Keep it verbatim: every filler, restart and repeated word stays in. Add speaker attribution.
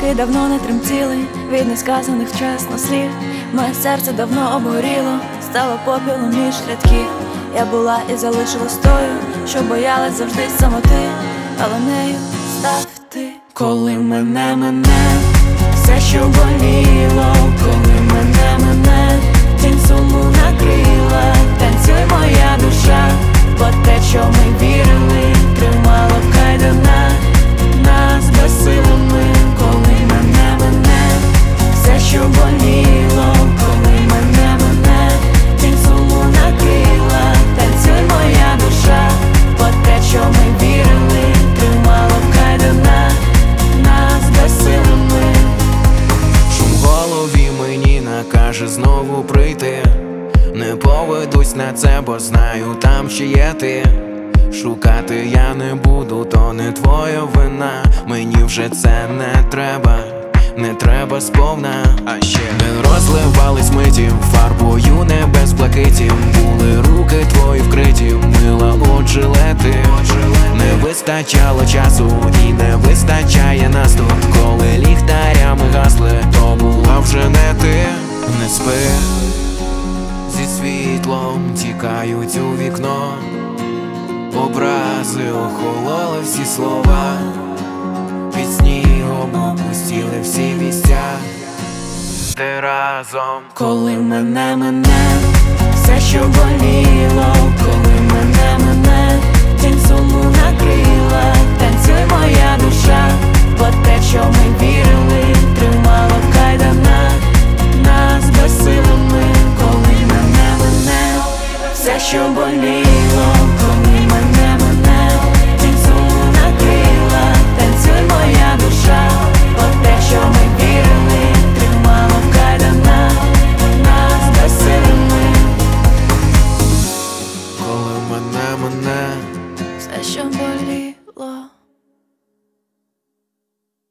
Speaker 1: руки давно не тремтіли від несказаних вчасно слів. Моє серце давно обгоріло, стало попілом між рядків. Я була і залишилась тою, що боялась завжди самоти, але нею став ти. Коли мене мене все, що боліло, коли мене мене тінь суму накрила. Танцюй, моя душа, бо те, що ми вірили, тримало в кайданах нас безсилими. Коли мене мене все, що боліло, коли мене мене тінь суму накрила. Танцюй, моя душа, бо те, що ми вірили, тримало в кайданах нас безсилими.
Speaker 2: Шум в голові мені накаже знову прийти. Не поведусь на це, бо знаю, там ще є ти. Шукати я не буду, то не твоя вина. Мені вже це не треба, не треба сповна. А ще не розливались миті фарбою небес блакиті. Були руки твої вкриті, мила у жилети. Не вистачало часу і не вистачає нас тут. Коли ліхтарями гасли, то була вже не ти. Не спи, зі світлом тікають у вікно. Образи охололи всі слова, під снігом опустіли всі місця. Ти разом.
Speaker 1: Коли мене мене все, що боліло, коли мене мене тінь суму накрила. Танцюй, моя душа, бо те, що ми вірили,